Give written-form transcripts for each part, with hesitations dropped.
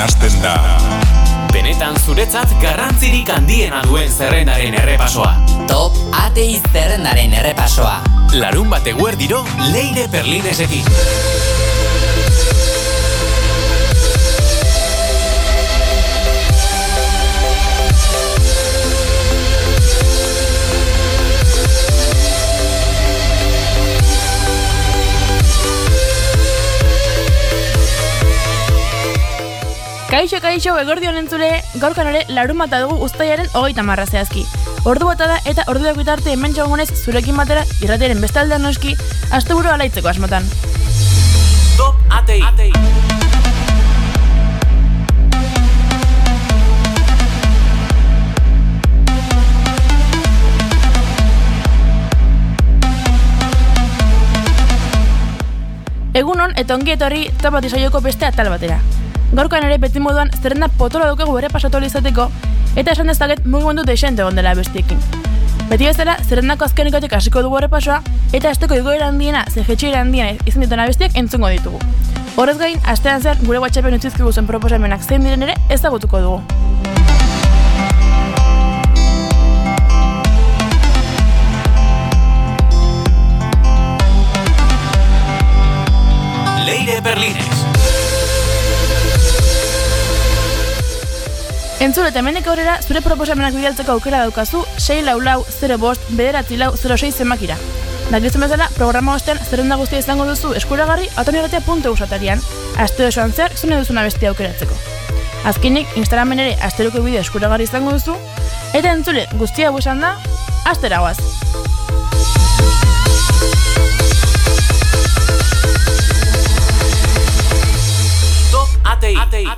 hasten da. Benetan zuretzat garrantzirik handiena duen zerrendaren errepasoa. Top Atei zerrendaren errepasoa. Larunbat eguerdiro Leire Perlinesekin. Kaixo, egordion entzule, gaurkan ere larunbata dugu uztailaren 30 zehazki. Ordu bata da eta orduak bitarte hemen txagonez zurekin batera irratiaren bestaldean noski, asteburu alaitzeko asmotan. Top Atei. Egunon eta ongi etorri Top Atei saioko beste atal batera. Gaurkoan ere beti moduan zerrenda potola dukagu ere pasatu izateko eta esan dezaket mugimendu desente egon dela bestiekin. Beti bezala, zerrendako azkenikotik hasiko dugu errepasoa eta asteko igoera handiena, jetxera handiena izan dituen abestiak entzungo ditugu. Horrez gain, astean zehar gure WhatsAppen utzizkigu zen proposamenak zein diren ere ezagutuko dugu. Leire Perlines. Entzule eta hemendik aurrera, zure proposamenak bidaltzeko aukera daukazu 644-05-06 zenbakira. Dakizun bezala, programa ostean zerrenda guztia izango duzu eskuragarri atoniratea.eus atarian, astero esoan zehar zune duzuna bestia aukeratzeko. Azkenik, Instagramen ere asteroko bideo eskuragarri izango duzu, eta entzule guztia buesan da, astera guaz! Top Atei.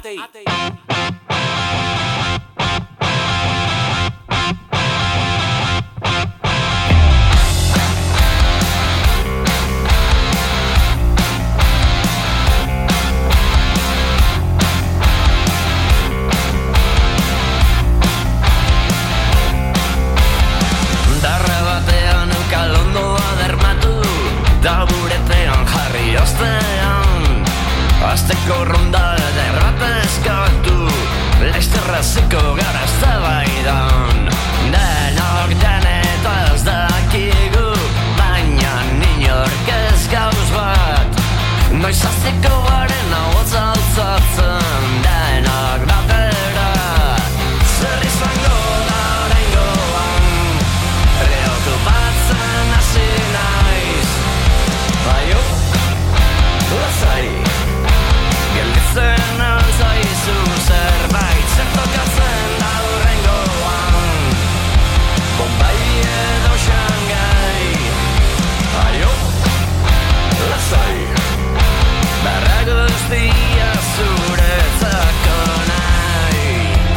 Azteko ronda derrata eskatu Leizterrazeko gara eztabaidan Denok denetaz dakigu Baina inork ez gauz bat Noiz azteko garen ahotza altzatzen Denok batera Zer izango da oraingoan Preokupatzen hasi naiz Aio, lasai Gelditzen alzaizu zerbait zertokatzen da hurrengoan Bombay edo Shanghai Aio, lasai Berra guztia zuretzako nahi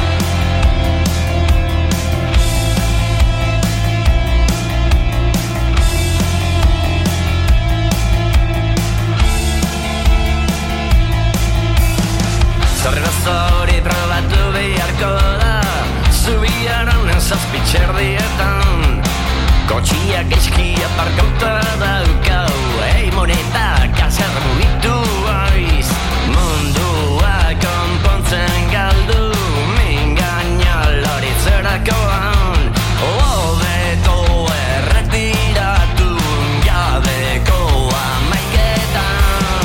Zorrera zori probatu beharko da Zubiaran zazpitxerdietan Kotxiak gaizkia parkauta daukau Ei monetak azer mugitu aiz Mundua konpontzen galdu Mingaina loritzerakoan Hobeto erretiratu Gabeko amaiketan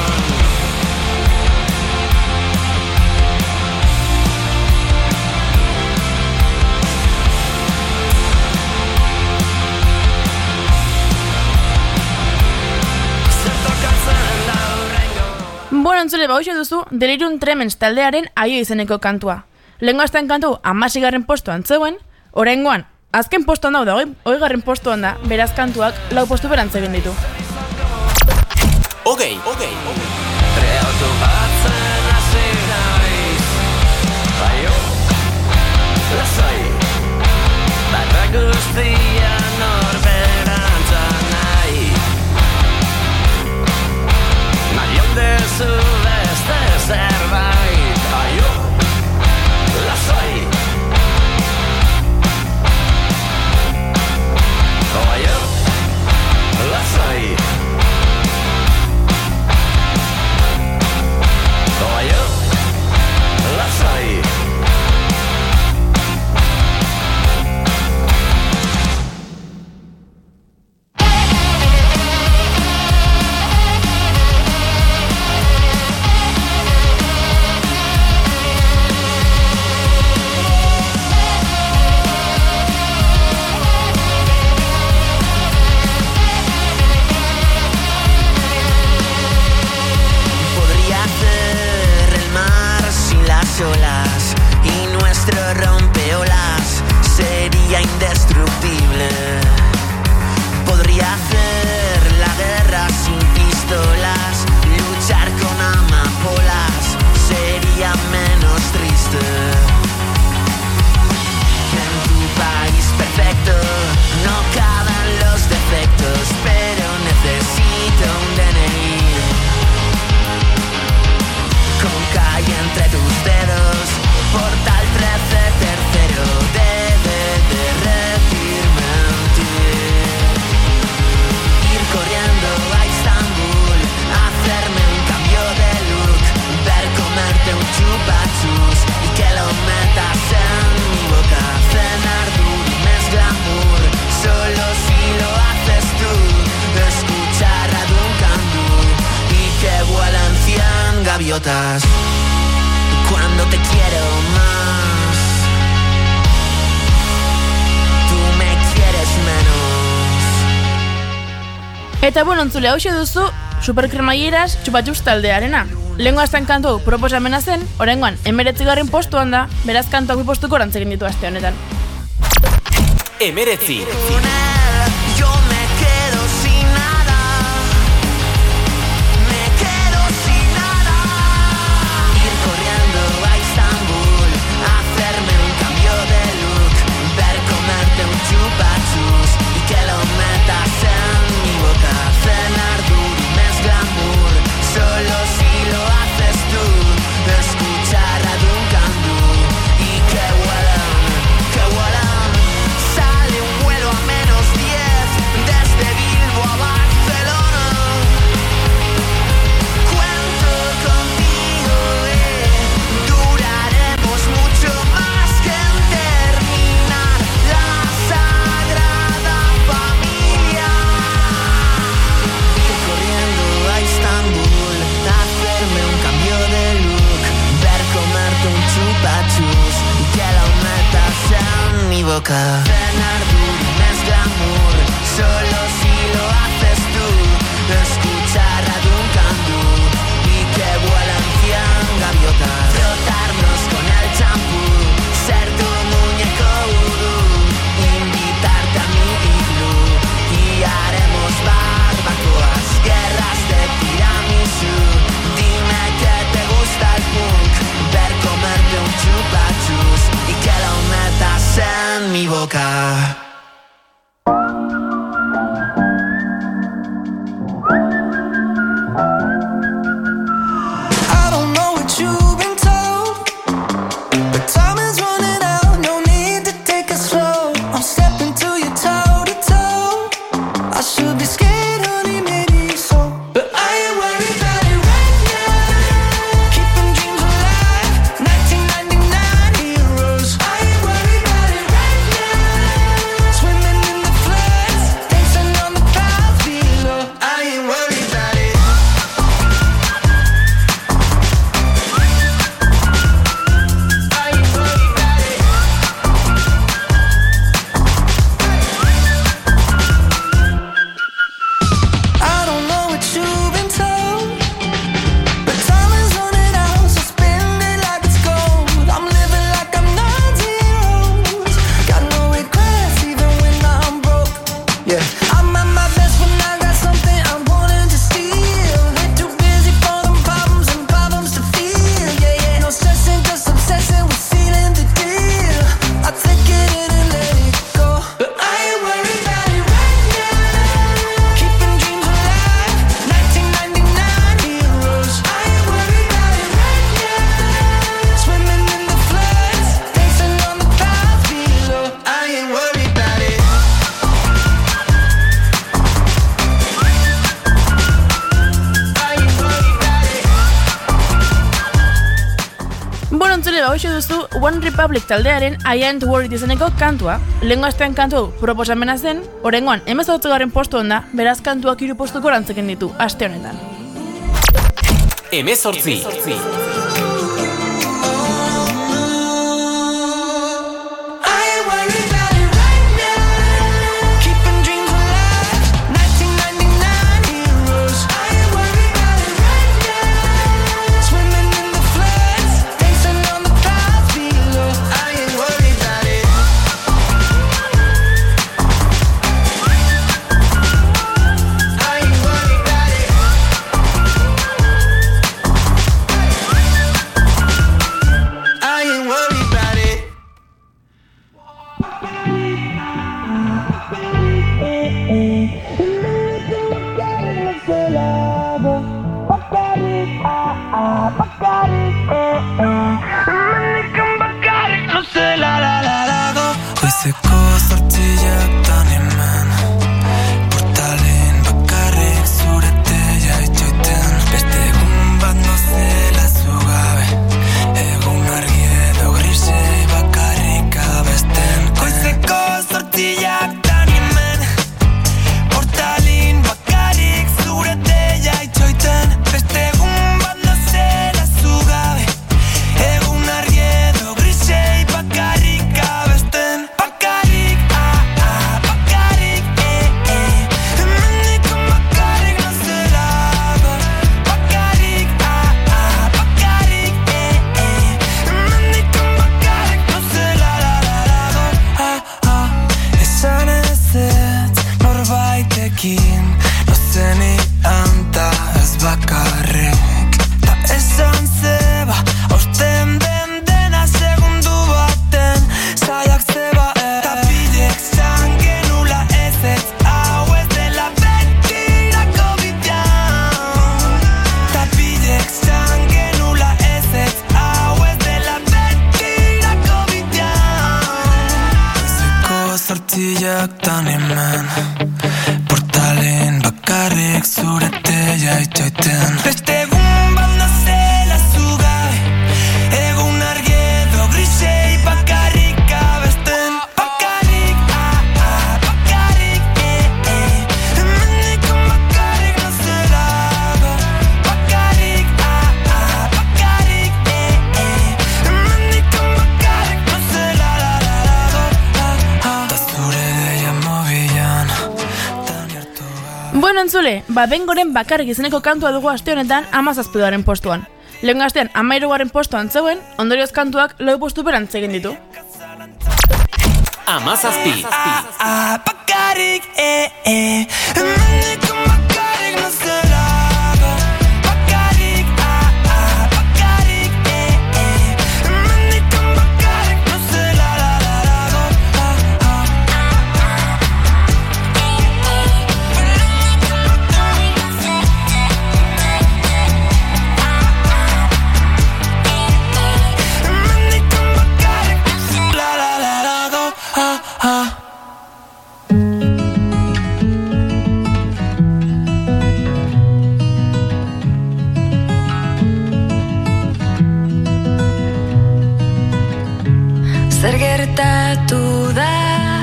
Bueno, entzule, hoxe duzu Delirium Tremens taldearen Aio izeneko kantua. Lehengo astean kantu 16. postuan zegoen, oraingoan azken postuan daude, 20. postuan da, beraz kantuak 4 postu berantz egin ditu. Okay. Preokupatzen hasi naiz Aio, lasai Barra guztia norberantza nahi Nahion dezu beste zerbait Aio, lasai Aio, lasai Eta entzule hauxe duzu Superkremaieras Txupatxus taldearena. Lehengo azten kantu proposamena zen, oraingoan 19. postuan da, beraz kantuak bi postuko rantzegin ditu aste honetan. 19. Yo me quedo sin nada. Me quedo sin nada. Ir corriendo a Istambul, hacerme un cambio de look, ver comerte un chupachus y que lo metas en mi boca. Cenar duro, mes glamour, solo si lo haces tú. Escuchar a Duncan Du y que vuelan. Sale un vuelo a -10 desde Bilbo a Barcelona. Cuento contigo, duraremos mucho más que en terminar la Sagrada Familia. Ir corriendo a Istambul, hacerme un cambio de look, ver comerte un chupachus y que lo metas en mi boca. Cenar duro, mes glamour, solo si lo haces tú. Escuchar a Duncan Du y que vuelan 100 gaviotas. Frotarnos con el champú, ser tu muñeco vudú, invitarte a mi iglú y haremos barbacoas, guerras de tiramisú. Dime que te gusta el punk, ver comerte un chupachus y que lo metas en mi boca. I don't know what you've been told, but time is running out, no need to take it slow. I'm stepping to you toe to toe. I should be scared, honey, maybe so, but I ain't worried about it right now. Keeping dreams alive, 1999 heroes. I ain't worried about it right now. Swimming in the floods, dancing on the clouds below. I ain't worried about it. I don't know what you've been told, but time is running out, so spend it like it's gold. I'm living like I'm 90 years. Got no regrets even when I'm broke. Yeah, I'm at my best when I got something I'm wanting to steal. Ain't too busy for them problems and problems to feel. Yeah, no stressing, just obsessing with sealing the deal. I take it in and let it go, but I ain't worried about it right now. Keeping dreams alive, 1999 heroes. I ain't worried about it right now. Swimming in the floods, dancing on the clouds below. I ain't worried about it. Entzule hauxe duzu One Republic taldearen I Ain't Worried izeneko kantua. Lehengo astean kantu proposamena zen, oraingoan 18. postuan da, beraz kantuak 3 postuko rantzeken ditu aste honetan. 18. I ain't worried about it right now. Keeping dreams alive, 1999 heroes. I ain't worried about it right now. Swimming in the floods, dancing on the clouds below. I ain't worried about it. I ain't worried about it. I ain't worried about it. Goizeko zortziak dan hemen, portalen bakarrik zure teia itxoiten. Beste egun bat nozela zugabe, egun argi edo grisei bakarrik abesten. Goizeko zortziak dan hemen, portalen bakarrik zure teia itxoiten. Beste egun bat nozela zugabe, egun argi edo grisei bakarrik abesten. Bakarrik Gauzak tan hemen portalen bakarrik zure teia itxoiten. Beste egun bat nazela zugai, egun argi edo grisei bakarrik abesten. Bakarrik, bakarrik, hemendik bakarrik nazela go. Bakarrik, bakarrik, hemendik bakarrik nazela go. Ta zure deia mobilan, tan hartu gabe. Bueno, entzule, Bengoren bakarrik izeneko kantua dugu aste honetan 17. postuan. Lehen gaztean 13. postuan zegoen, ondorioz kantuak 4 postu berantz egin ditu. 17. Bakarrik, hemendik bakarrik nazela go. Bakarrik, bakarrik, hemendik bakarrik nazela go. Hemendik bakarrik nazela go. Zer gertatu da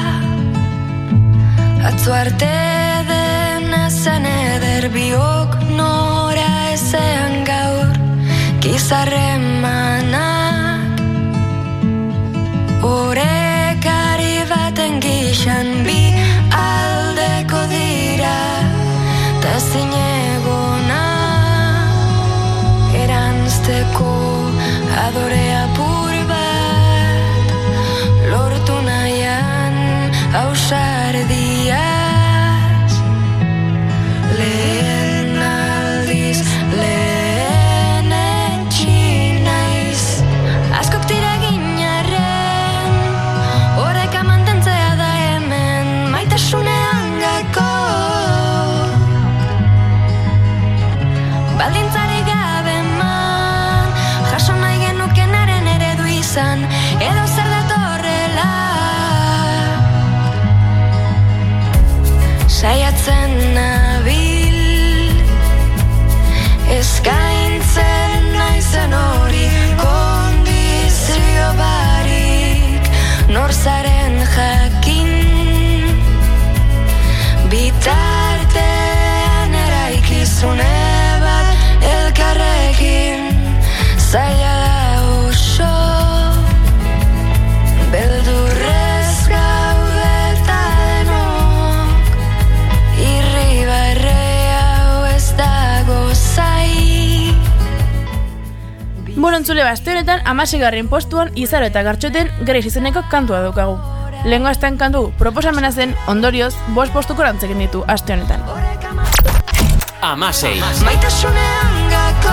atzo arte dena zen eder biok nora ezean gaur gizarremanak orekari baten gixan bi aldeko dira ta zinegona eranzteko adore apur bat lortu nahian ausardiaz lehen aldiz lehen etxinaiz askok tira ginarren horreka mantentzea da hemen maitasunean gako baldintzarik gabe eman jaso nahi genukenaren eredu izan edo zer datorrela saiatzen nabil eskaintzen naizen hori kondizio barik nor zaren jakin bitartean eraikizune bat elkarrekin zaila da oso beldurrez gaude eta denok irribarre hau ez dago zai. Bueno, entzule, aste honetan 16. postuan Izaro eta Gartxoten Grace izeneko kantua daukagu. Lehengo astean kantu proposamena zen, ondorioz 5 postuko rantzegin ditu aste honetan. 16. Maitasunean gako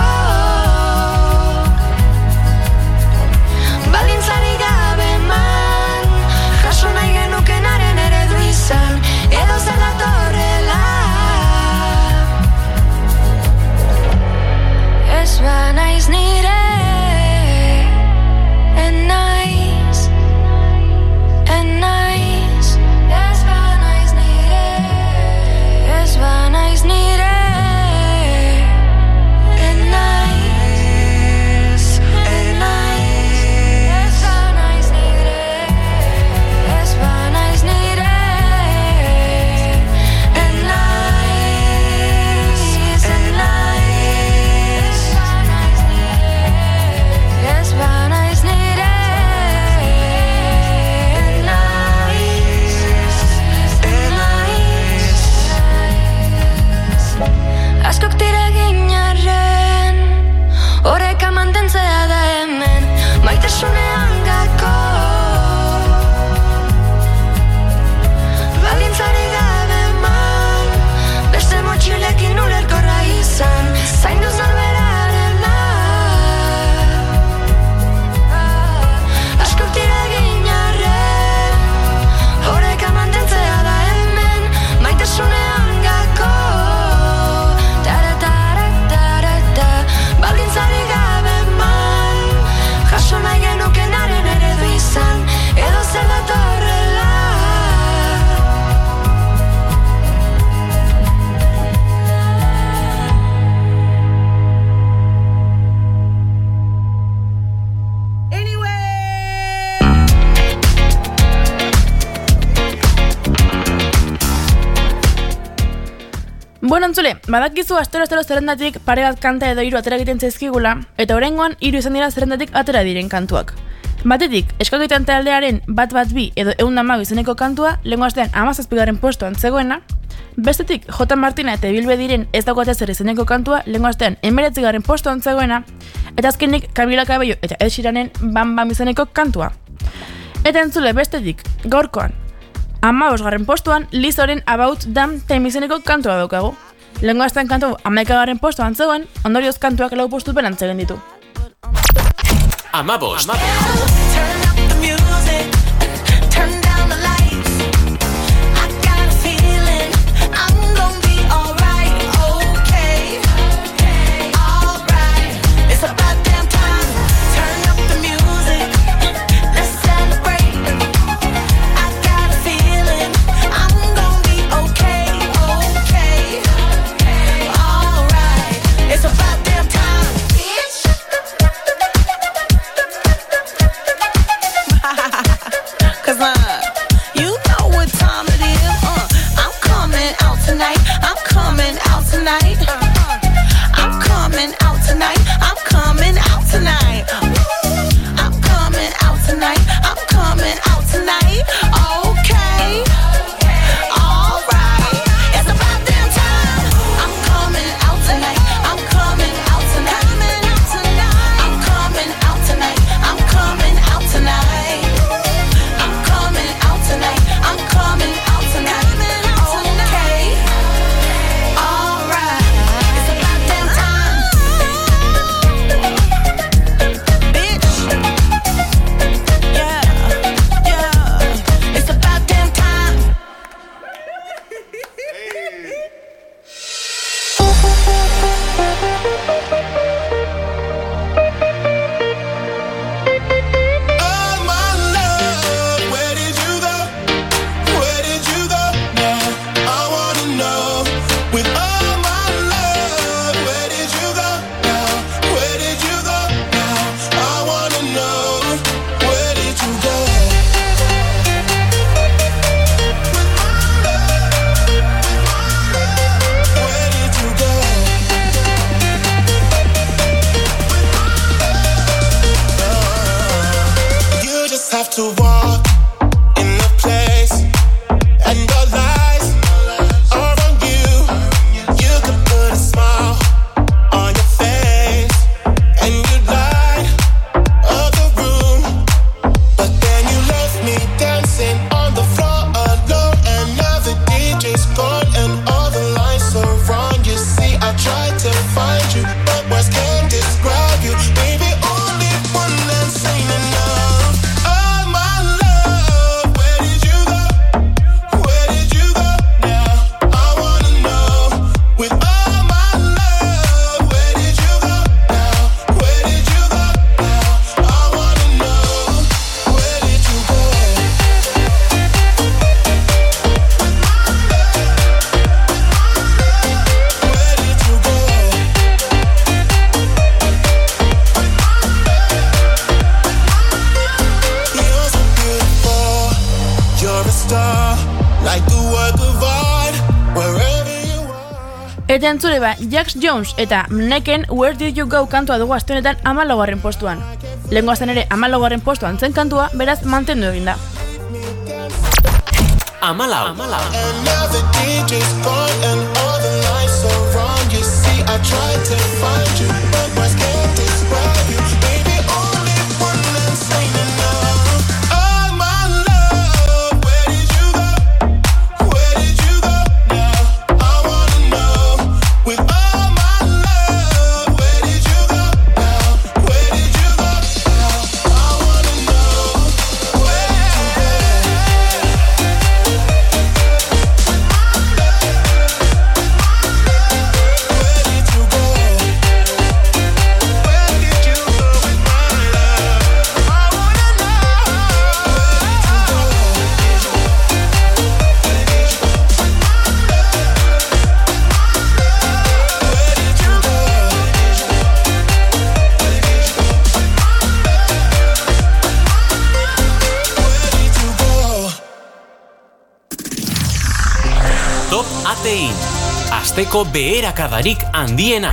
baldintzarik gabe eman jaso nahi genukenaren eredu izan edo zer datorrela ez banaiz nire enaiz ez banaiz nire enaiz Bueno, entzule, badakizu astero zerrendatik pare bat kanta edo 3 atera egiten zaizkigula, eta oraingoan 3 izan dira zerrendatik atera diren kantuak. Batetik, Eskakitan taldearen bat bi edo 112 izeneko kantua, lehengo astean 17. postuan zegoena, bestetik, J. Martina eta Bilbe diren Ez dago zer izeneko kantua, lehengo astean 19. postuan zegoena, eta azkenik Camila Cabello eta Ed Sheeranen Bam Bam izeneko kantua. Eta entzule, bestetik, gaurkoan, 15. postuan Lizzoren About Damn Time izeneko kantua daukagu. Lehengo astean kantu 11. postuan zegoen, ondorioz kantuak 4 postu berantz egin ditu. Amabost. Turn up the music, turn down the lights. I got a feeling I'm gonna be alright, okay, alright. It's about damn time. Turn up the music, let's celebrate. I got a feeling I'm gonna be okay, alright. It's about damn time, bitch. Cause you know what time it is. I'm coming out tonight. I'm coming out tonight. I'm coming out tonight. I'm coming out tonight. I'm coming out tonight. I'm coming out tonight. Okay. Alright. It's about damn time. I'm coming out tonight. I'm coming out tonight. I'm coming out tonight. I'm coming out tonight. I'm coming out tonight. I'm coming out tonight. Okay. Alright. It's about damn time. Bitch. Yeah. It's about damn time. Oh my love, where did you go? Where did you go now? I wanna know. With all my love, where did you go now? Where did you go now? I wanna know. Where did you go? Where did you go? You just have to walk in the place, and your lies are on you. You could put a smile on your face, and you light up the room. But then you left me dancing on the floor alone, and now the DJ's gone, and all the lights are wrong. You see, I tried to find you, but words can't describe you. Baby, only one that's ain't enough. Oh my love, where did you go? Where did you go now? I wanna know. With all my love, where did you go now? Where did you go now? I wanna know. Where did you go? Where did you go? You're so beautiful. You're a star, like a work of art, wherever you are. Eta entzule ba, Jax Jones eta Mneken Where Did You Go kantua dugu aste honetan 14. postuan. Lehengo astean ere 14. postuan zen kantua, beraz mantendu egin da. Amalau. And now the DJ's gone and all the lights are wrong. You see, I tried to find you, but words can't describe you. Baby, only one that's ain't enough. Oh my love, where did you go? Where did you go now? I wanna know. With all my love, where did you go now? Where did you go now? I wanna know. Where did you go? Where did you go? Where did you go with my love? I wanna know. Where did you go? Where did you go? Top ATI. asteko beherakadarik handiena.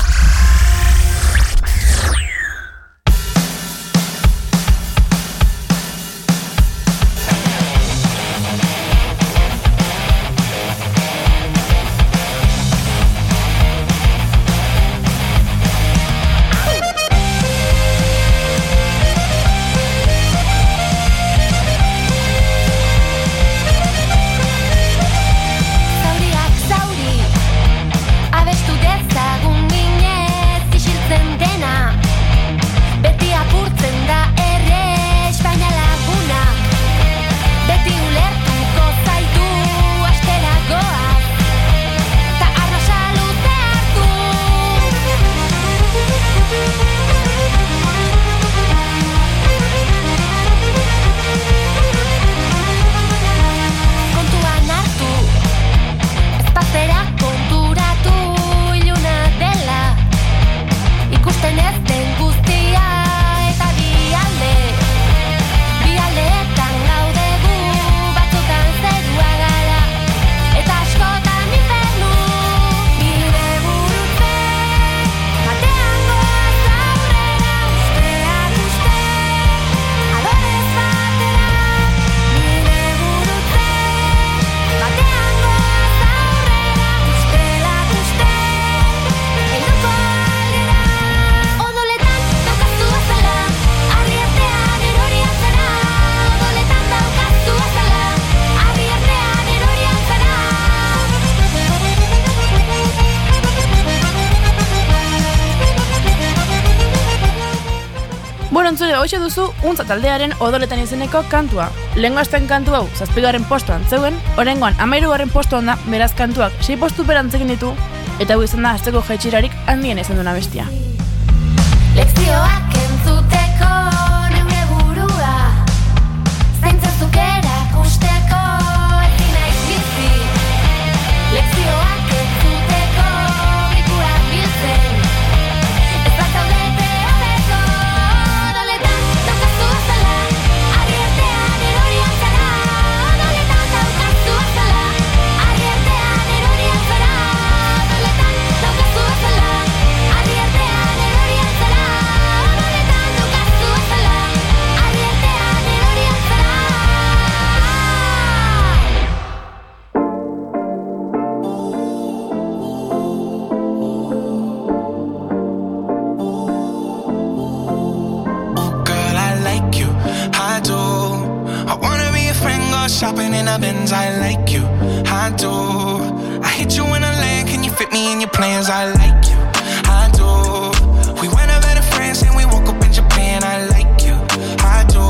Entzule, hoxe duzu Untza taldearen Odoletan izeneko kantua. Lehengoazten kantu hau 7. postuan zeuen, oraingoan 13. postuan da, beraz kantuak 6 postu berantzekin ditu, eta hau izan da asteko jaitsirarik handien izan duna bestia. Lekzioak entzuteko neure burua, zaintzazuk erakusteko ezin naiz bizi. Lekzioak entzuteko ikurak biltzen, ez bat zaudete hobeto. Odoletan daukazu azala, agiertean erorian zara. Odoletan daukazu azala, agiertean erorian zara. Odoletan daukazu azala, agiertean erorian zara. Odoletan daukazu azala, agiertean erorian zara. Girl, I like you, I do. I wanna be a friend, go shopping in a Benz. I like you, I do. I hit you in a lane, can you fit me in your plans? I like you, I do. We went over to France and we woke up in Japan. I like you, I do.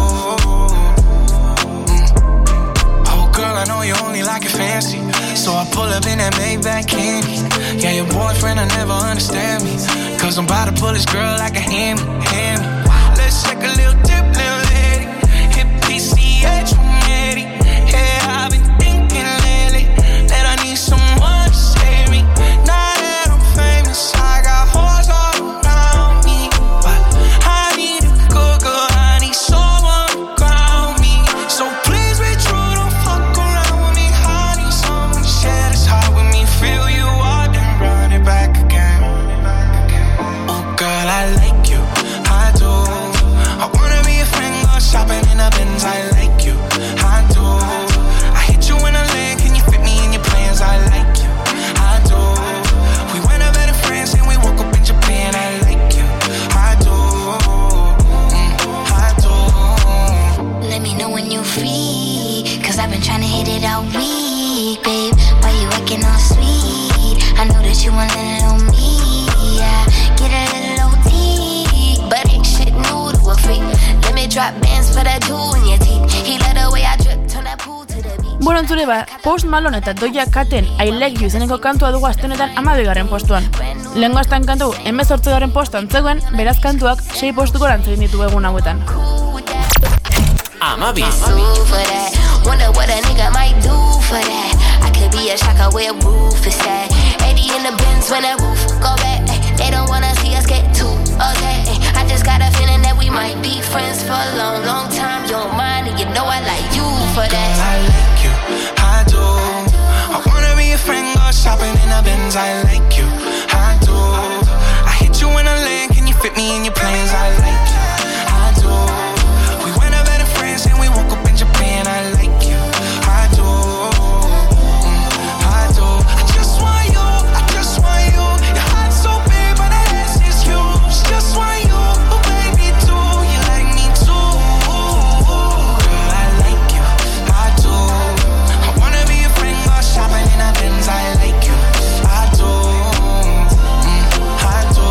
Oh girl, I know you only like it fancy, so I pull up in that Maybach candy. Yeah, your boyfriend will never understand me, cause I'm about to pull this girl like a hammy. Let's take a little dip, little lady. Hit PCH, I'm ready. Yeah, I've been thinking lately that I need someone to save me. Now that I'm famous, I got hoes all around me, but I need a good girl, I need someone to ground me. So please be true, don't fuck around with me. I need someone to share this heart with me. Feel you out, then run it back again. Oh girl, I like you, I do. I wanna be a friend, go shopping in a Benz. I like you, I do. I hit you in a lane, can you fit me in your plans? I like you, I do. We went over to France and we woke up in Japan. I like you, I do. I do. Let me know when you're free, cause I've been trying to hit it all week, babe. Why you acting all sweet? I know that you want a little me, yeah. Get a little OT, but ain't shit new to a freak. Let me drop bands for that jewel in your teeth. He let the way I drip, turn that pool to the beat. Bueno, entzule ba, Post Malone eta Doja Caten I Like You izeneko kantua dugu aste honetan 12. postuan. Lehengoazten kantu 18. postuan zegoen, beraz kantuak 6 postu gorantzen ditu egun hauetan. Amabi. Sue for that. Wonder what a nigga might do for that. I could be a shocker where roof is at. 80 in the Benz when that roof go back. They don't wanna see us get too okay. I just got a feeling that we might be friends for a long, long time. You don't mind, and you know I like you for that. I like you, I do. I wanna be a friend, go shopping in a Benz. friends, I like you, I do. I hit you in a land, can you fit me in your plans? I like you, I do. We went out better friends and we woke up in Japan, I like you, I do. I do. I just want you, I just want you. Your heart's so big, but the ass is huge. Just want you, oh baby, do you like me too? Girl, I like you, I do. I wanna be your friend, go shopping in a Benz, I like you, I do. I do.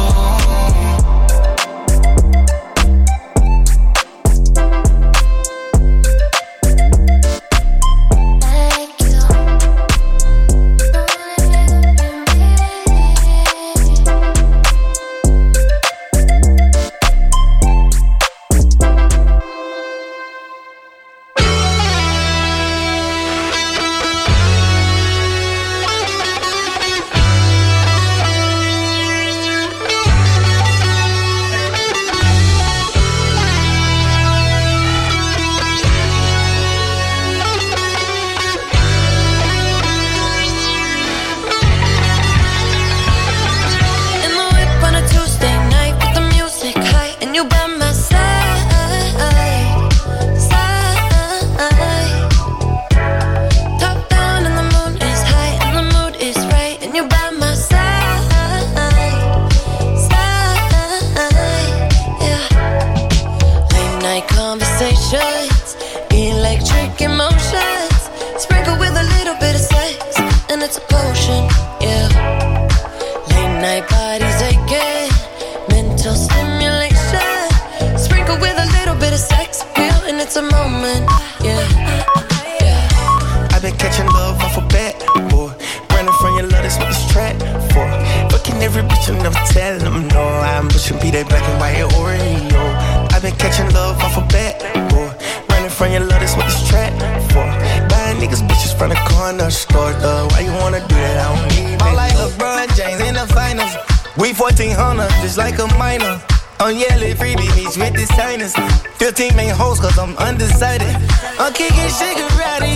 Like a minor, I'm yelling freebie meets with the signers. 15 main hoes cause I'm undecided. I'm kicking Shigarati,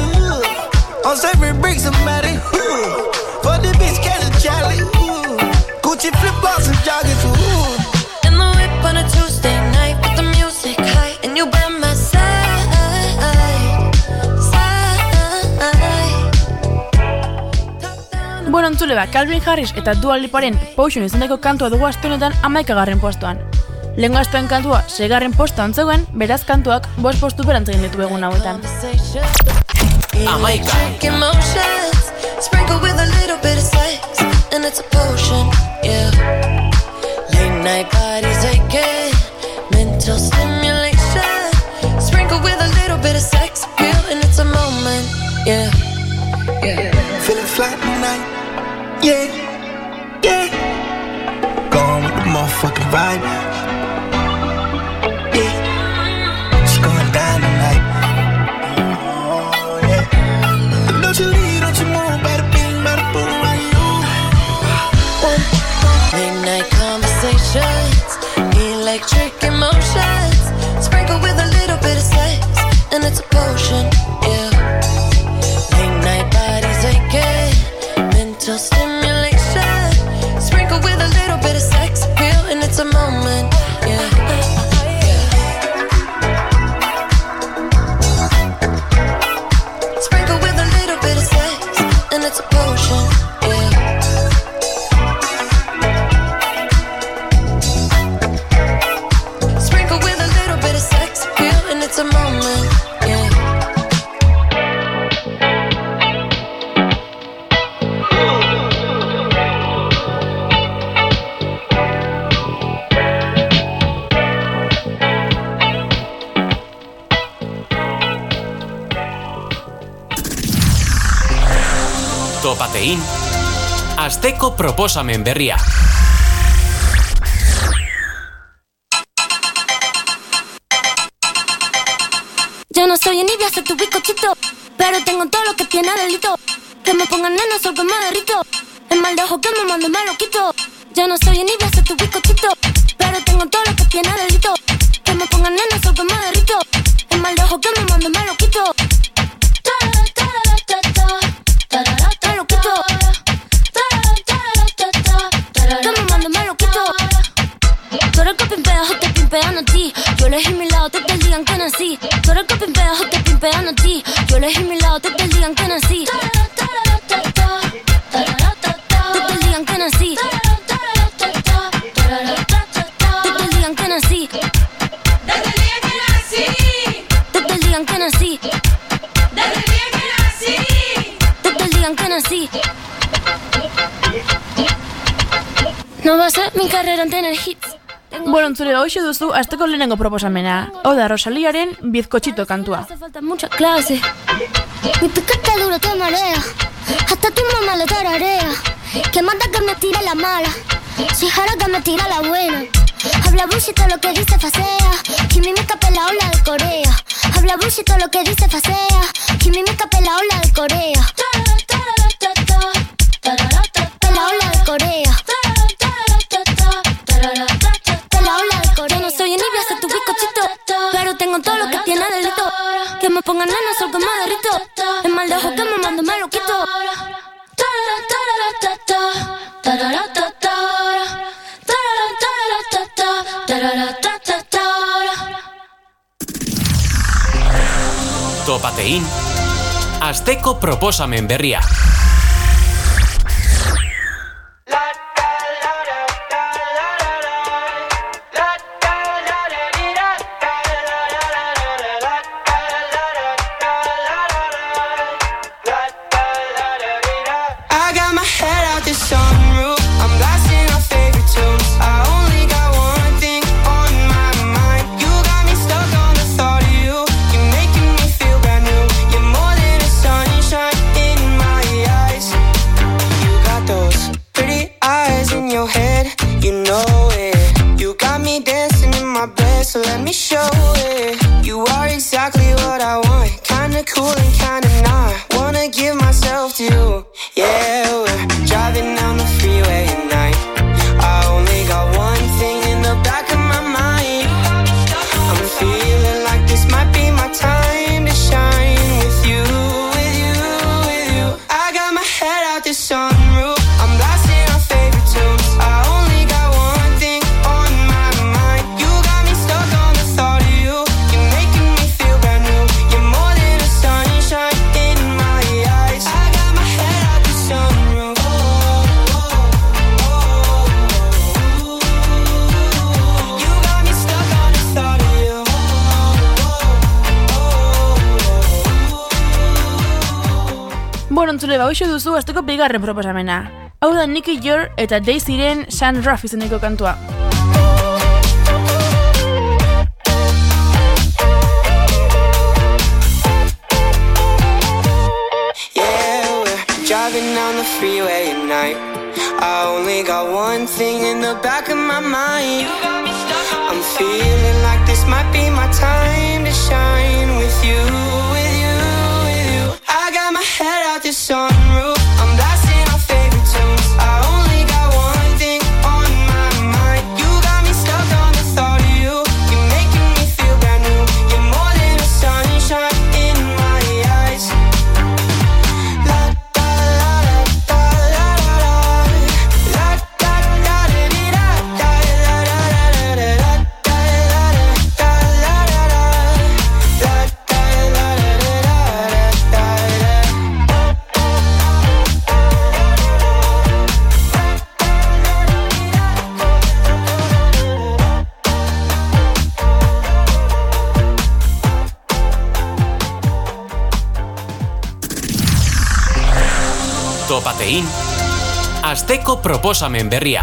I'm serving bricks somebody. For the bitch Kelly Charlie, Gucci flip-flops and joggers. In the whip on a Tuesday night with the music high, and you by my side, Bueno, entzule ba, Calvin Harris eta Dua Liparen Potion izeneko kantua dugu aste honetan 11. postuan. Lehengo astean kantua 6. postuan zegoen, beraz kantuak 5 postu berantz egin ditu egun hauetan. 11. Sprinkle with a little bit of sex, and it's a potion, yeah. Late night bodies aching, mental stimulation. Sprinkle with a little bit of sex appeal, and it's a moment, yeah. Yeah. Feeling fly tonight, yeah, yeah. Going with the motherfucking vibe, yeah. It's going down tonight, oh yeah. Don't you leave, don't you move, bada bing, bada boom, right you. Late night conversations, electric emotions. Sprinkle with a little bit of sex, and it's a potion, yeah. Late night bodies aching, mental stimulation. Sprinkle with a little bit of sex appeal, and it's a moment, yeah. Sprinkle with a little bit of sex, and it's a potion, yeah. Sprinkle with a little bit of sex appeal, and it's a moment, yeah. Topatein, asteko proposamen berria. Yo no soy envidia, soy tu bizcochito, pero tengo todo lo que tiene delito. Que me pongan nena, sol que me derrito. El mal de ojo que me mande me lo quito. Yo no soy envidia, soy tu bizcochito, pero tengo todo lo que tiene delito. Que me pongan nena, sol que me derrito. El mal de ojo que me mande me lo quito. Me lo quito. pimpeando a ti. Yo elegí mi lado, te digan que nací. Tú eres el que pimpeas o te pimpeando a ti. Yo elegí mi lado, te digan que nací. Te digan que nací. Te digan que nací. Desde el día que nací. Te digan que nací. Desde el día que nací. Te digan que nací. No va a ser mi carrera en tener hits. Bueno, entzule, hoxe duzu asteko lehenengo proposamena. Hau da Rosaliaren Bizcochito kantua. Hace falta mucha clase. Mi piquete duro te marea. Hasta tu mamá lo tararea. Que manda que me tira la mala. Si jara que me tira la buena. Habla bullshit todo lo que dice facea. Quimimica pela ola de Corea. Habla bullshit todo lo que dice facea. Quimimica pela ola de Corea. Pela ola de Corea. Yo no soy envidia, soy tu bizcochito. Pero tengo todo lo que tiene delito. Que me pongan nena, sol que me derrito. Es mal de ojo que me mando, me lo quito. Topatein, asteko proposamen berria. So let me show it. You are exactly what I want. Kinda cool and kinda not. Wanna give myself to you. Yeah, we're driving down the freeway at night. I only got one thing in the back of my mind. I'm feeling like this might be my time to shine with you, with you, with you. I got my head out the sunroof. I'm blasting our favorite tunes. I only got one thing on my mind. You got me stuck on the thought of you. You're making me feel brand new. You're more than a sunshine in my eyes. I got my head out the sunroof. You got me stuck on the thought of you. Bueno, entzule, hoxe duzu asteko bigarren proposamena. Hau da Nicky Jor eta Daisyren Sun Ruff izeneko kantua. Driving down the freeway at night. I only got one thing in the back of my mind. I'm feeling like this might be my time to shine with you, with you, with you. I got my head out the sunroof. I'm blasting our favorite tunes. I only got one thing on my mind. You got me stuck on the thought of you. You're making me feel brand new. You're more than a sunshine in my eyes. Topatein, asteko proposamen berria.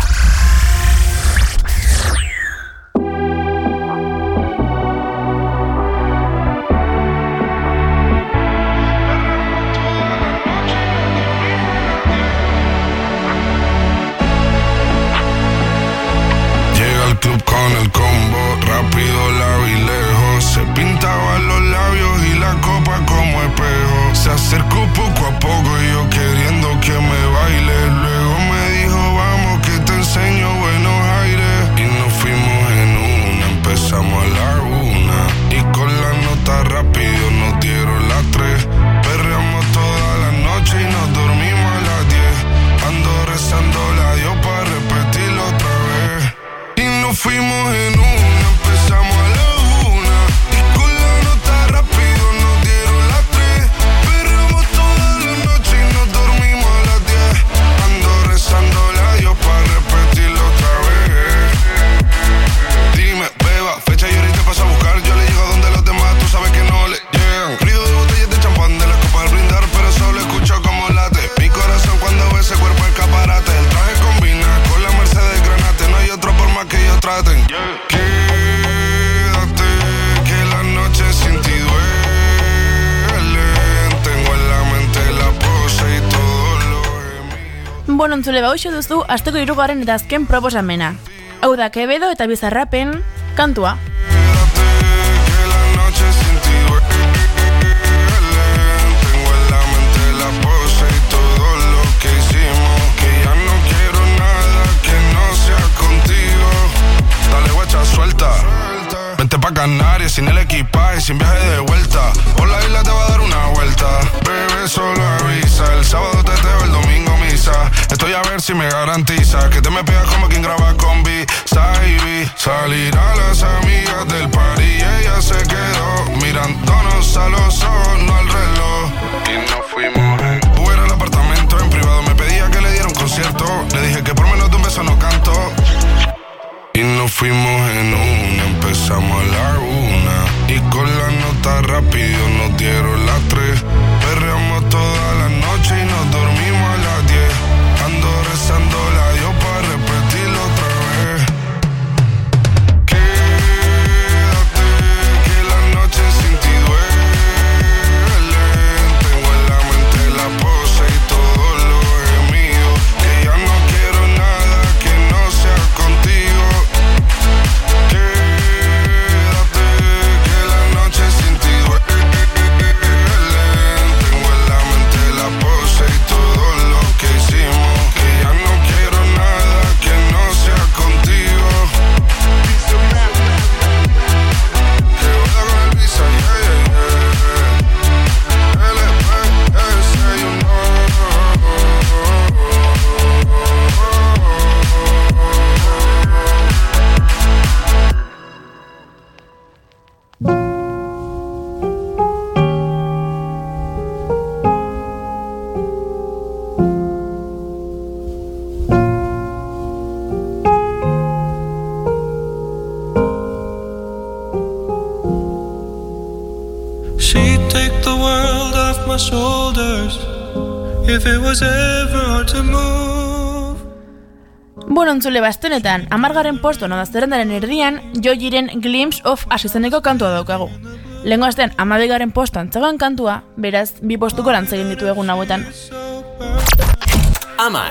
Llega al club con el combo, rápido la vi lejos. Se pintaba los labios y la copa como espejo. Se acercó poco a poco y yo queriendo que me baile. Luego me dijo vamos que te enseño buenos aires. Y nos fuimos en una, empezamos a la 1. Y con la nota rápido nos dieron las 3. Perreamos toda la noche y nos dormimos a las 10. Ando rezando la Dios para repetirlo otra vez. Y nos fuimos en una, empezamos Bueno, entzule bauxo duzu asteko 3. eta azken proposamena. Hau da Quevedo eta Bizarrapen kantua. Suelta, vente pa' Canarias sin el equipaje, sin viaje de vuelta. Por la isla te va a dar una vuelta. Bebé, solo avisa. El sábado teteo, el domingo misa. Estoy a ver si me garantiza que te me pegas como quien graba con B-Side. Salir a las amigas del party y ella se quedó mirándonos a los ojos, no al reloj. Y nos fuimos en Uber al apartamento en privado. Me pedía que le diera un concierto. Le dije que por menos de un beso no canto. Y nos fuimos en una, empezamos a la 1. Y con la nota rápido nos dieron las 3. Perreamos toda la noche y nos dormimos a las 10. Ando rezando la Dios para repetirlo otra vez. Quédate, que la noche sin ti duele. Tengo en la mente la pose y todo lo gemido. Que ya no quiero nada que no sea contigo. Bueno, entzule bastonetan, 10. posto da zerrendaren erdian, Jojiren Glimpse of asizeneko kantua daukagu. Lehengo astean 12. postoan zegoen kantua, beraz, 2 postuko lantzegin ditu egun hauetan. Amar.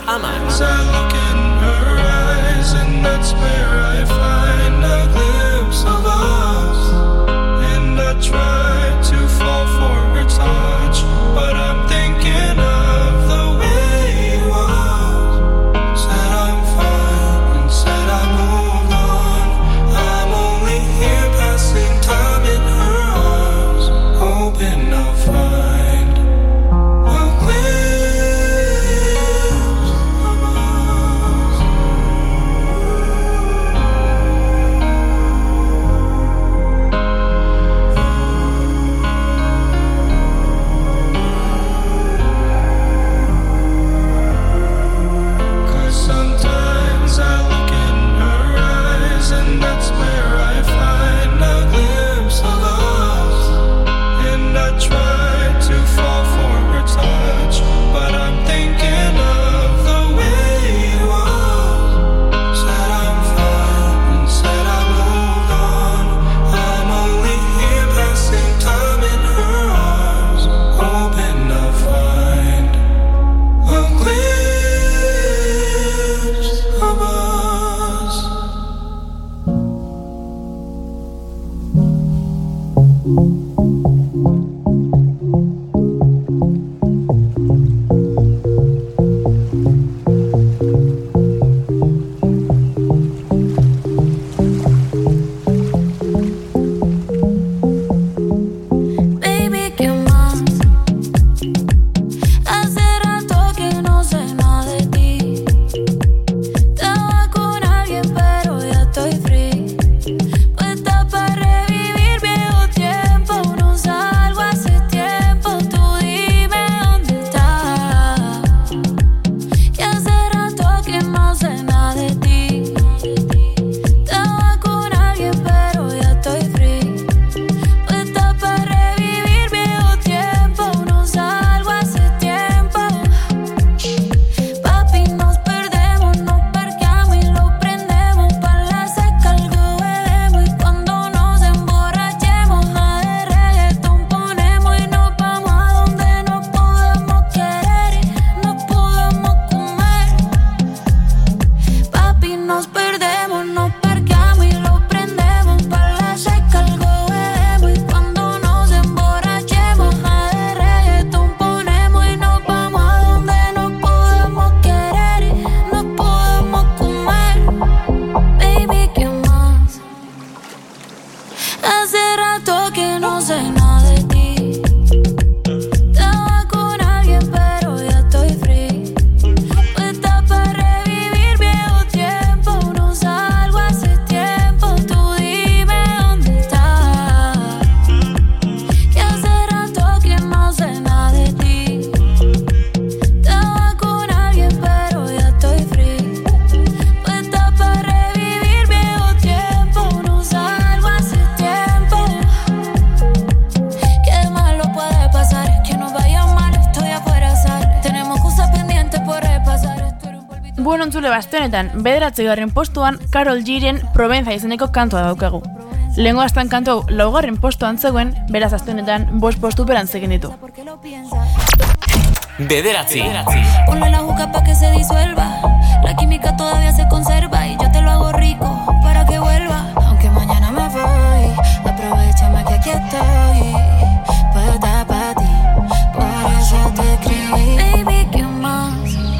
Bueno, entzule bastenetan, 9. postuan Karol G-ren Provenza izeneko kantua daukagu. Lehengo astan kantu hau 4. postuan zegoen, beraz astenetan 5 postu berantz egin ditu. 9. Ponle la juca pa' que se disuelva. La química todavía se conserva y yo te lo hago rico para que vuelva. Aunque mañana me voy, aprovechame que aquí estoy. Puedo estar para ti, por eso te escribí. Baby, ¿qué más?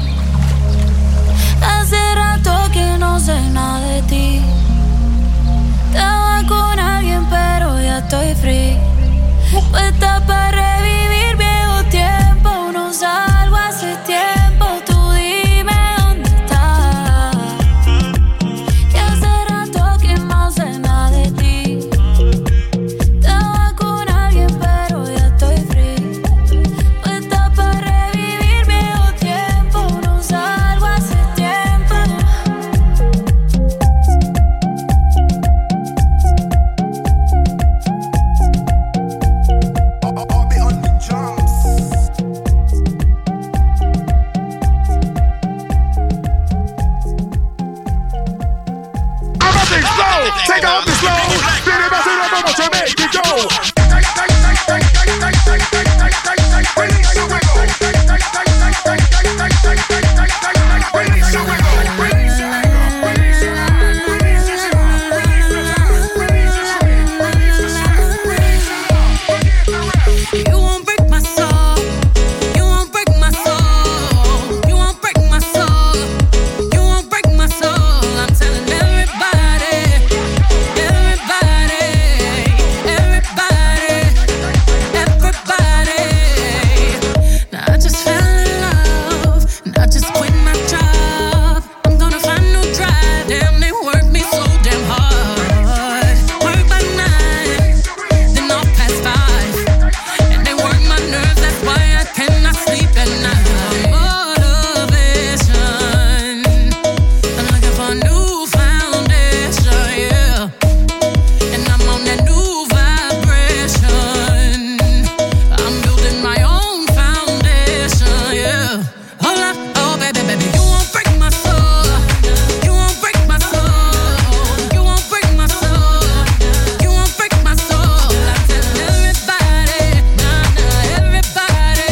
Hace rato que no sé nada de ti. Estaba con alguien pero ya estoy free. Puesta para revivir viejos tiempos. No salgo hace tiempo. Tú dime dónde estás. Que hace rato que no sé nada de ti. Estaba con alguien pero ya estoy free. Puesta para revivir viejos tiempos. No salgo hace tiempo. Take off the slow. Baby, bust it up, I'ma make it go. Release your wiggle. Release your wiggle. Release your anger. Release your mind. Release your stride. Release the time. Release your strength. Release the strength. Release your love. Forget the rest. You won't break my soul. You won't break my soul. You won't break my soul. You won't break my soul. I'm telling everybody, everybody, everybody, everybody. Now I just fell in love. And I just quit my job. I'm gonna find no drive. Damn, they work me so damn hard. Work by 9, then off past 5. And they work my nerves, that's why I cannot sleep at night. Motivation, I'm looking for a new foundation, yeah. And I'm on that new vibration. I'm building my own foundation, yeah. Hold up, oh baby, baby, you won't break my soul. You won't break my soul. You won't break my soul. You won't break my soul. I tell everybody, nah, nah, everybody,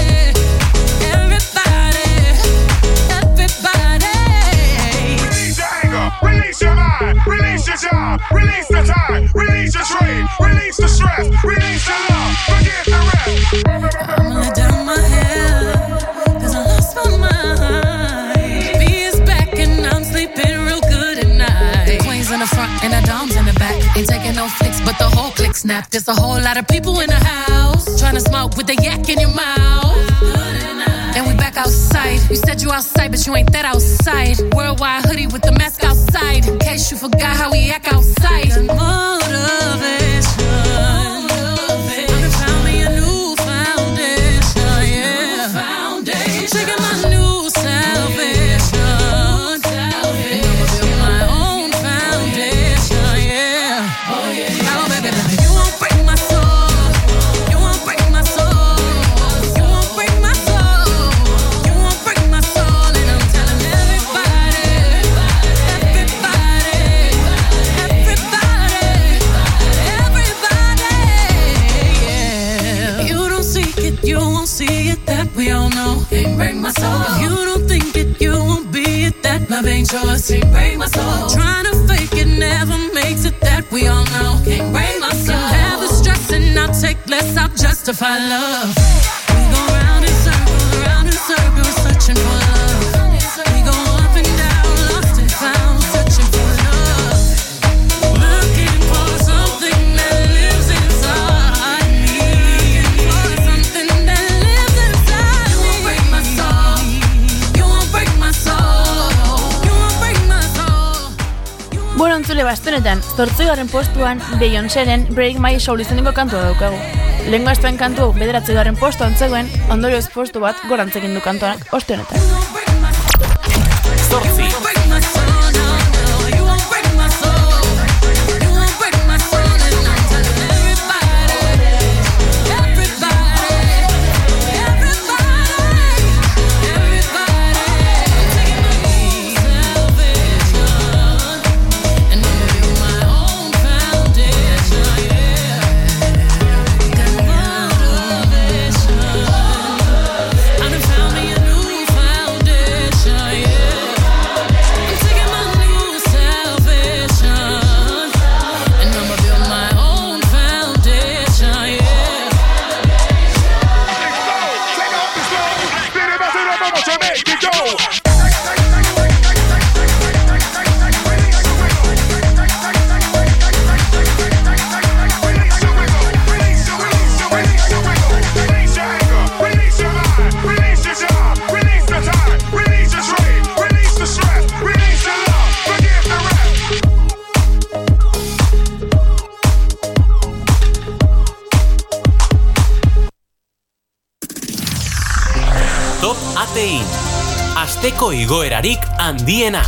everybody, everybody. Release your anger. Release your mind. Release your job. Release the time. Release your trade. Release the stress. Release the love. Forget the rest. I'ma let down my hair, 'cause I lost my mind. B is back and I'm sleeping real good at night. The queen's in the front and the dom's in the back. Ain't taking no flicks, but the whole click snap. There's a whole lot of people in the house trying to smoke with the yak in your mouth. And we back outside. You said you outside, but you ain't that outside. Worldwide hoodie with the mask outside. In case you forgot how we act outside. Motivation. I found me a new foundation, yeah. Taking my new salvation. And I'ma build my own foundation, yeah. Oh baby, baby, you won't break my soul. You won't break my soul. You won't break my soul. You won't break my soul. And I'm telling everybody, everybody, everybody, everybody, yeah. You don't seek it, you won't see it, that we all know. Can't break my soul. If you don't think it, you won't be it, that love ain't yours. Can't break my soul. Trying to fake it never makes it, that we all know. Can't break my soul. You have the stress and I'll take less, I'll justify love. We go round in circles, searching for love. We go up and down, lost and found, searching for love. Looking for something that lives inside me. For something that lives inside me. You won't break my soul. You won't break my soul. You won't break my soul. Bueno, entzule bastenetan, 8. postuan Beyoncéren Break My Soul izeneko kantua daukagu. Lehengo astan kantu hau 9. postuan zegoen, ondorioz postu bat gorantz egin du kantuanak oste honetan. 8. make it go. Top Atein, asteko igoerarik handiena.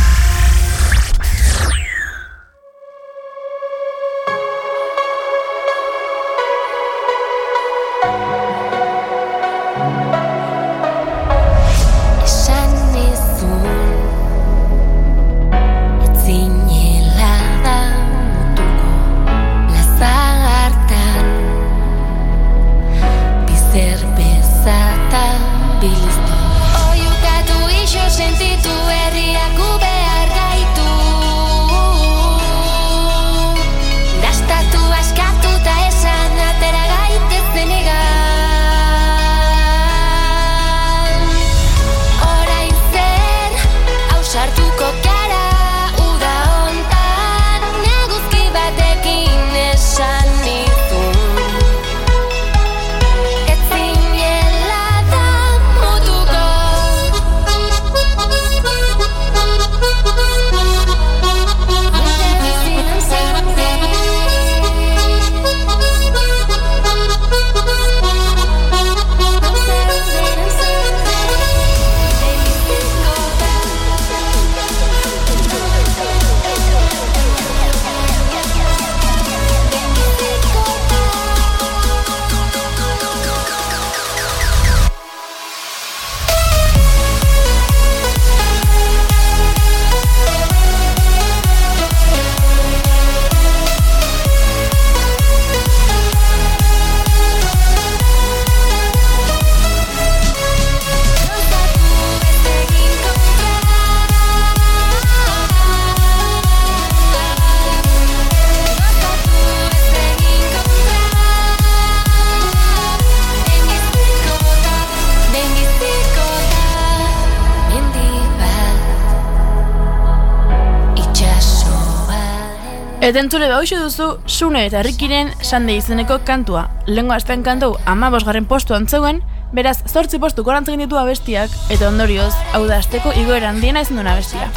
Eta entzule hoxo duzu Sune eta Rikiren Sande izeneko kantua. Lehengo astean kantu 15. postuan zegoen, beraz 8 postu gorantzen ditu abestiak, eta ondorioz, hau da asteko igoera handiena izan duen abestia.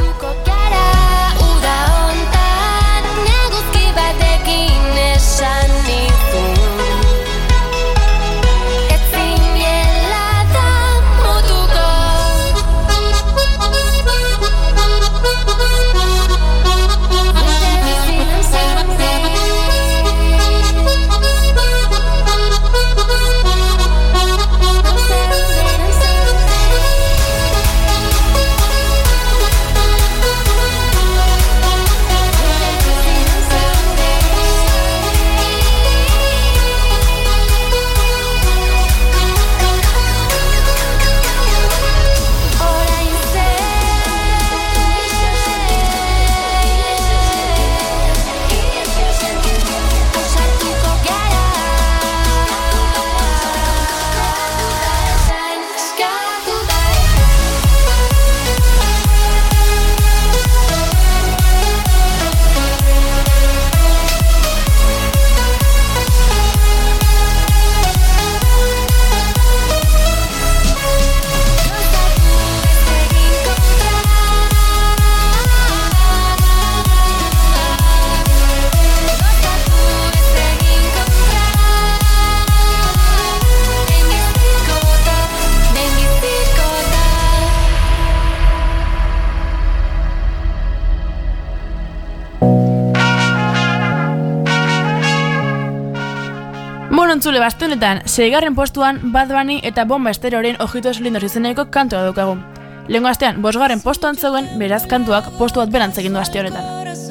Entzule baste honetan, 6. postuan Bad Bunny eta Bomba Estereoren Ojitos Lindos izeneko kantua daukagu. Lehengo astean 5. postuan zegoen, beraz kantuak postu bat berantz egin du aste honetan.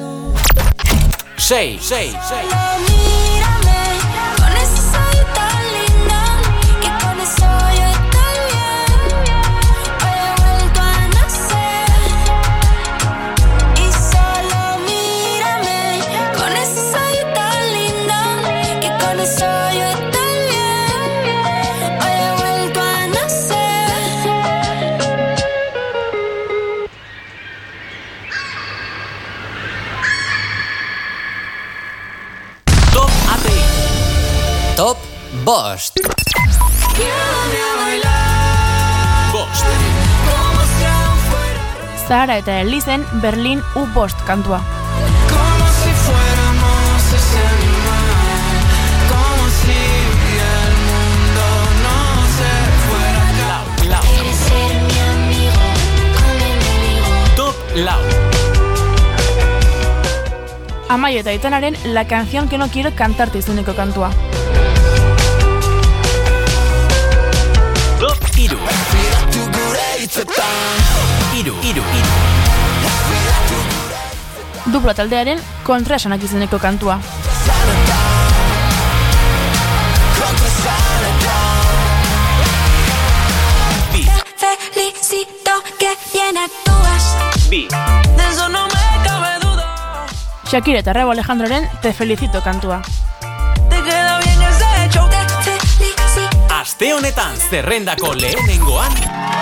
6. Llévame a bailar. Bost. Como si aún fuera. Zahara eta Elizen Berlin U5 kantua. Como si fuéramos ese animal. Como si el mundo no se fuera acá. Lau. Quieres ser mi amigo, come mi Top lau. Amaio eta Aitanaren La canción que no quiero cantarte izeneko kantua. Top iru. Iru. Duplo taldearen Kontraesanak izeneko kantua. Bi. Felicito que bien actúas. Bi. De eso no me cabe duda. Shakira eta Rauw Alejandroren Te felicito kantua. Te queda bien ese show. Te felicito. Aste honetan zerrendako lehenengoan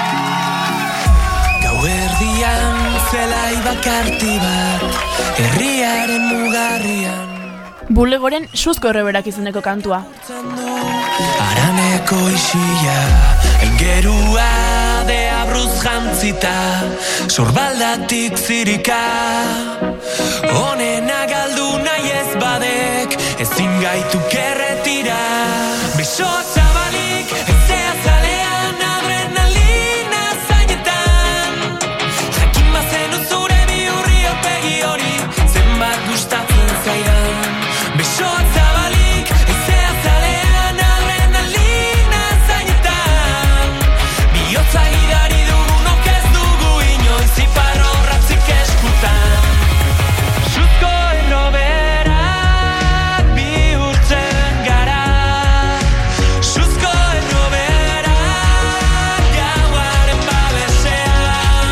Gauerdian zelai bakarti bat, herriaren mugarrian. Bulegoren Suzko erreberak izeneko kantua. Araneko isila, engerua de abruz jantzita, sorbaldatik zirika. Honena galdu nahi ez badek, ezin gaitu kerretira. Besoak zabalik, ezea zalean, adrenalina zainetan. Jakin bazenu zure bihurri aurpegi hori, zenbat gustatzen zaidan. Besoak zabalik, ezea zalean, adrenalina zainetan. Bihotza gidari dugunok ez dugu inoiz, iparrorratzik eskutan. Suzko erroberak bihurtzen gara. Suzko erroberak gauaren babesean.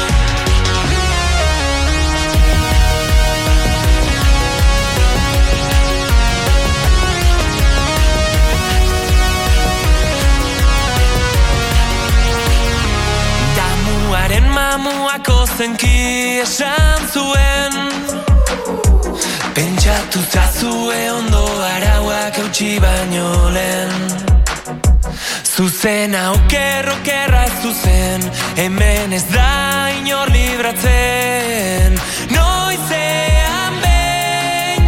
Damuaren mamuako zenki esan zuen. Pentsatu zazue ondo arauak eutxi baino lehen. Zuzena okerra zuzen, hemen ez da inor libratzen. Noizean behin,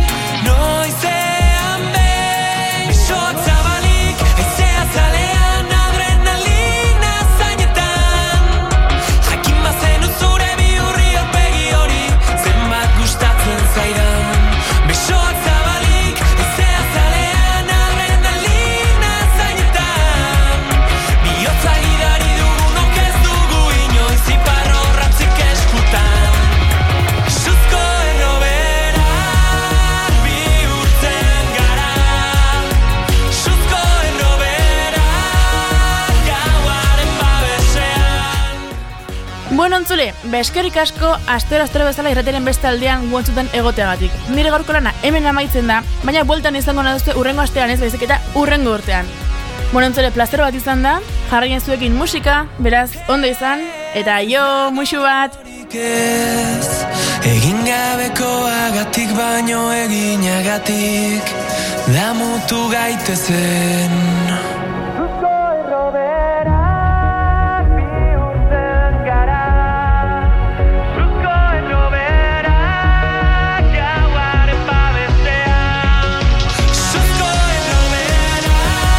besoak zabalik, ezea zalean, adrenalina zainetan. Jakin bazenu zure bihurri aurpegi hori, zenbat gustatzen zaidan. Besoak zabalik, ezea zalean, adrenalina zainetan. Bihotza gidari dugunok ez dugu inoiz, iparrorratzik eskutan. Suzko erroberak bihurtzen gara. Suzko erroberak gauaren babesean. Bueno, entzule, eskerrik asko astero bezala irratiaren beste aldean guantzutan egoteagatik. Nire gaurko lana hemen amaitzen da, baina bueltan izango naduzte urrengo astean ez baizik eta urrengo urtean. Bueno, entzule, plazer bat izan da, jarraien zuekin musika, beraz, ondo izan, eta jo, musu bat! Ez, egin gabekoagatik baino eginagatik, damutu gaitezen. Suzko erroberak bihurtzen gara. Suzko erroberak gauaren babesean. Suzko erroberak.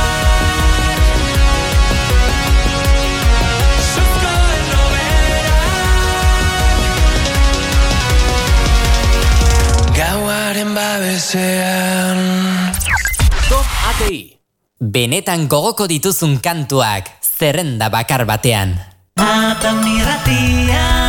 Suzko erroberak gauaren babesean. Top ATI. Benetan gogoko dituzun kantuak zerrenda bakar batean. Matan irratia.